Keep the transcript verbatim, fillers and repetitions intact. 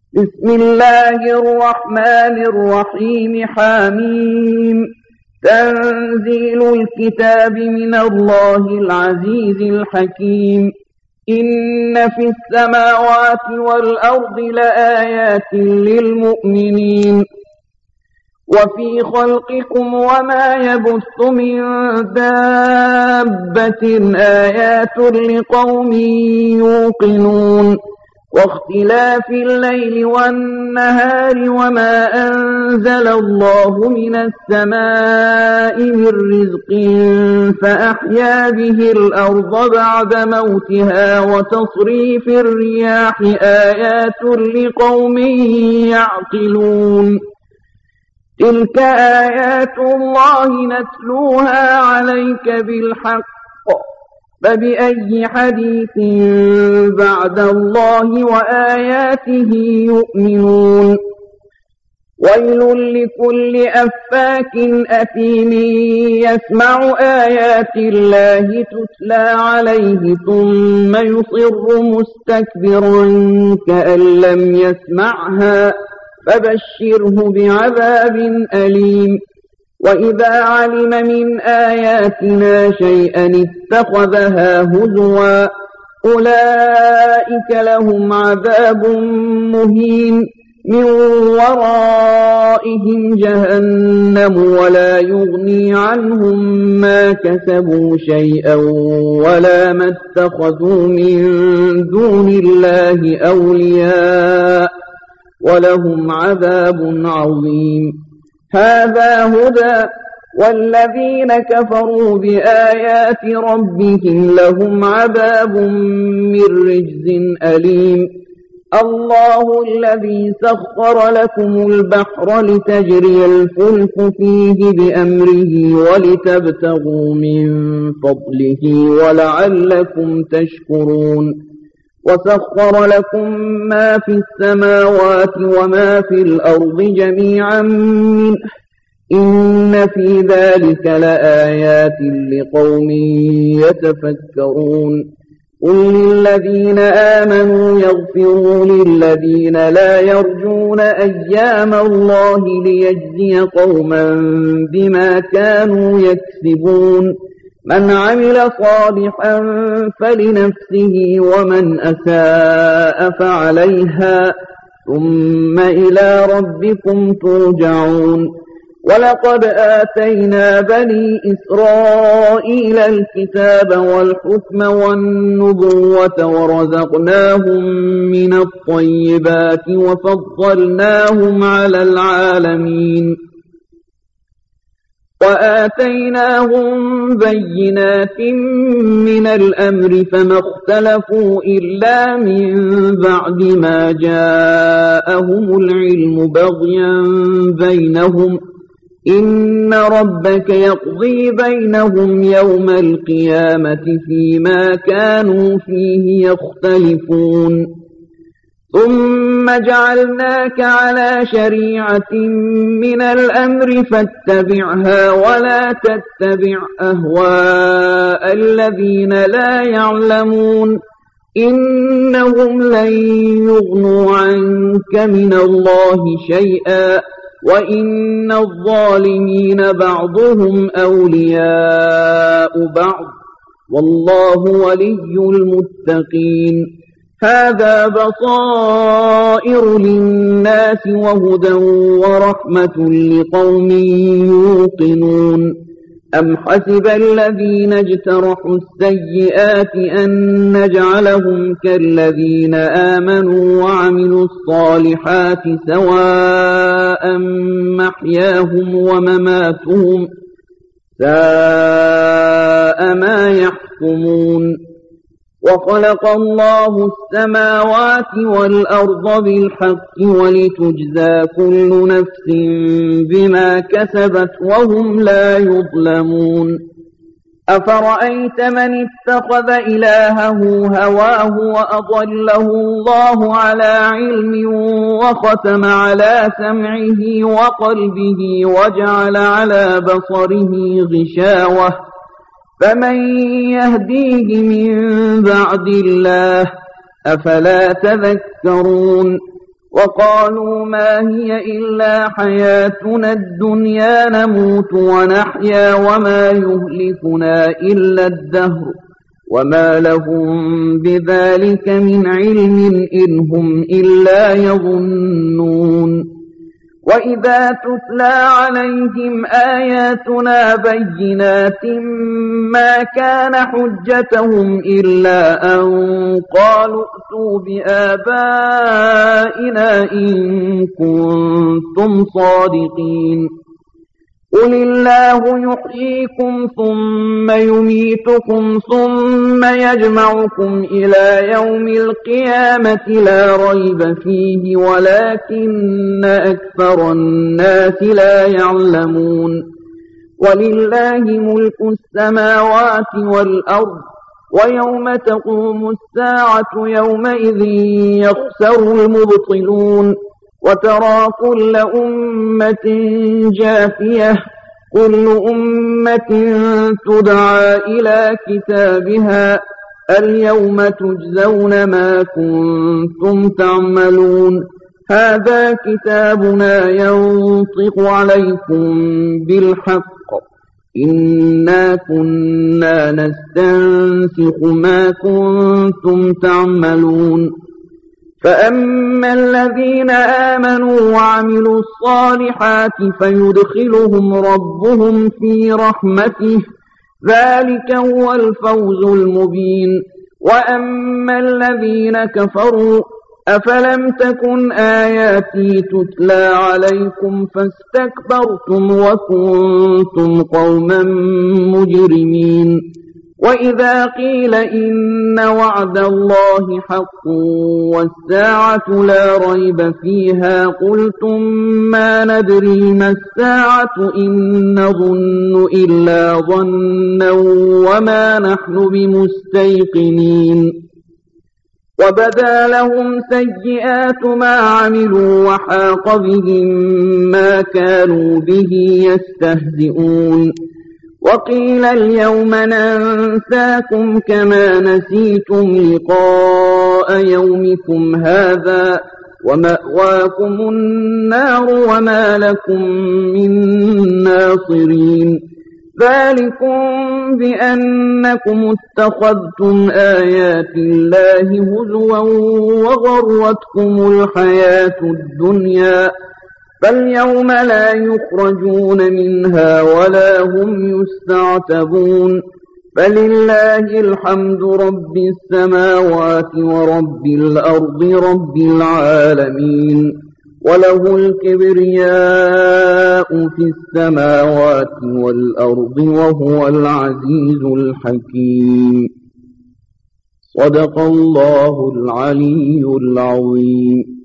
بسم الله الرحمن الرحيم. حميم. تنزيل الكتاب من الله العزيز الحكيم. إن في السماوات والأرض لآيات للمؤمنين وفي خلقكم وما يبث من دابة آيات لقوم يوقنون واختلاف الليل والنهار وما أنزل الله من السماء من رزق فأحيا به الأرض بعد موتها وتصريف الرياح آيات لقوم يعقلون. تلك آيات الله نتلوها عليك بالحق فبأي حديث بعد الله وآياته يؤمنون. ويل لكل أفاك أثيم يسمع آيات الله تتلى عليه ثم يصر مستكبرا كأن لم يسمعها فبشره بعذاب أليم. وإذا علم من آياتنا شيئا اتخذها هزوا أولئك لهم عذاب مهين من ورائهم جهنم ولا يغني عنهم ما كسبوا شيئا ولا ما اتخذوا من دون الله أولياء ولهم عذاب عظيم. هذا هدى والذين كفروا بآيات ربهم لهم عذاب من رجز أليم. الله الذي سخر لكم البحر لتجري الفلك فيه بأمره ولتبتغوا من فضله ولعلكم تشكرون. وسخر لكم ما في السماوات وما في الأرض جميعا منه إن في ذلك لآيات لقوم يتفكرون. قل للذين آمنوا يغفروا للذين لا يرجون أيام الله ليجزي قوما بما كانوا يكسبون. من عمل صالحا فلنفسه ومن أساء فعليها ثم إلى ربكم ترجعون. ولقد آتينا بني إسرائيل الكتاب والحكم والنبوة ورزقناهم من الطيبات وفضلناهم على العالمين وآتيناهم بينات من الأمر فما اختلفوا إلا من بعد ما جاءهم العلم بغيا بينهم إن ربك يقضي بينهم يوم القيامة فيما كانوا فيه يختلفون. ثم جعلناك على شريعة من الأمر فاتبعها ولا تتبع أهواء الذين لا يعلمون إنهم لن يغنوا عنك من الله شيئا وإن الظالمين بعضهم أولياء بعض والله ولي المتقين. هذا بصائر للناس وهدى ورحمة لقوم يوقنون. أم حسب الذين اجترحوا السيئات أن نجعلهم كالذين آمنوا وعملوا الصالحات سواء محياهم ومماتهم ساء ما يحكمون. وخلق الله السماوات والأرض بالحق ولتجزى كل نفس بما كسبت وهم لا يظلمون. أفرأيت من اتخذ إلهه هواه وأضله الله على علم وختم على سمعه وقلبه وجعل على بصره غشاوة فمن يهديه من بعد الله أفلا تذكرون وقالوا ما هي إلا حياتنا الدنيا نموت ونحيا وما يهلكنا إلا الدهر وما لهم بذلك من علم إن هم إلا يظنون وإذا تتلى عليهم آياتنا بينات ما كان حجتهم إلا أن قالوا ائتوا بآبائنا إن كنتم صادقين قل الله يحييكم ثم يميتكم ثم يجمعكم إلى يوم القيامة لا ريب فيه ولكن أكثر الناس لا يعلمون ولله ملك السماوات والأرض ويوم تقوم الساعة يومئذ يخسر المبطلون وترى كل أمة جاثية كل أمة تدعى إلى كتابها اليوم تجزون ما كنتم تعملون هذا كتابنا ينطق عليكم بالحق إنا كنا نستنسخ ما كنتم تعملون فأما الذين آمنوا وعملوا الصالحات فيدخلهم ربهم في رحمته ذلك هو الفوز المبين وأما الذين كفروا أفلم تكن آياتي تتلى عليكم فاستكبرتم وكنتم قوما مجرمين وإذا قيل إن وعد الله حق والساعة لا ريب فيها قلتم ما ندري ما الساعة إن نظن إلا ظنا وما نحن بمستيقنين وبدا لهم سيئات ما عملوا وحاق بهم ما كانوا به يستهزئون وقيل اليوم ننساكم كما نسيتم لقاء يومكم هذا ومأواكم النار وما لكم من ناصرين ذلكم بأنكم اتخذتم آيات الله هزوا وغرتكم الحياة الدنيا فاليوم لا يخرجون منها ولا هم يستعتبون فلله الحمد رب السماوات ورب الأرض رب العالمين وله الكبرياء في السماوات والأرض وهو العزيز الحكيم صدق الله العلي العظيم.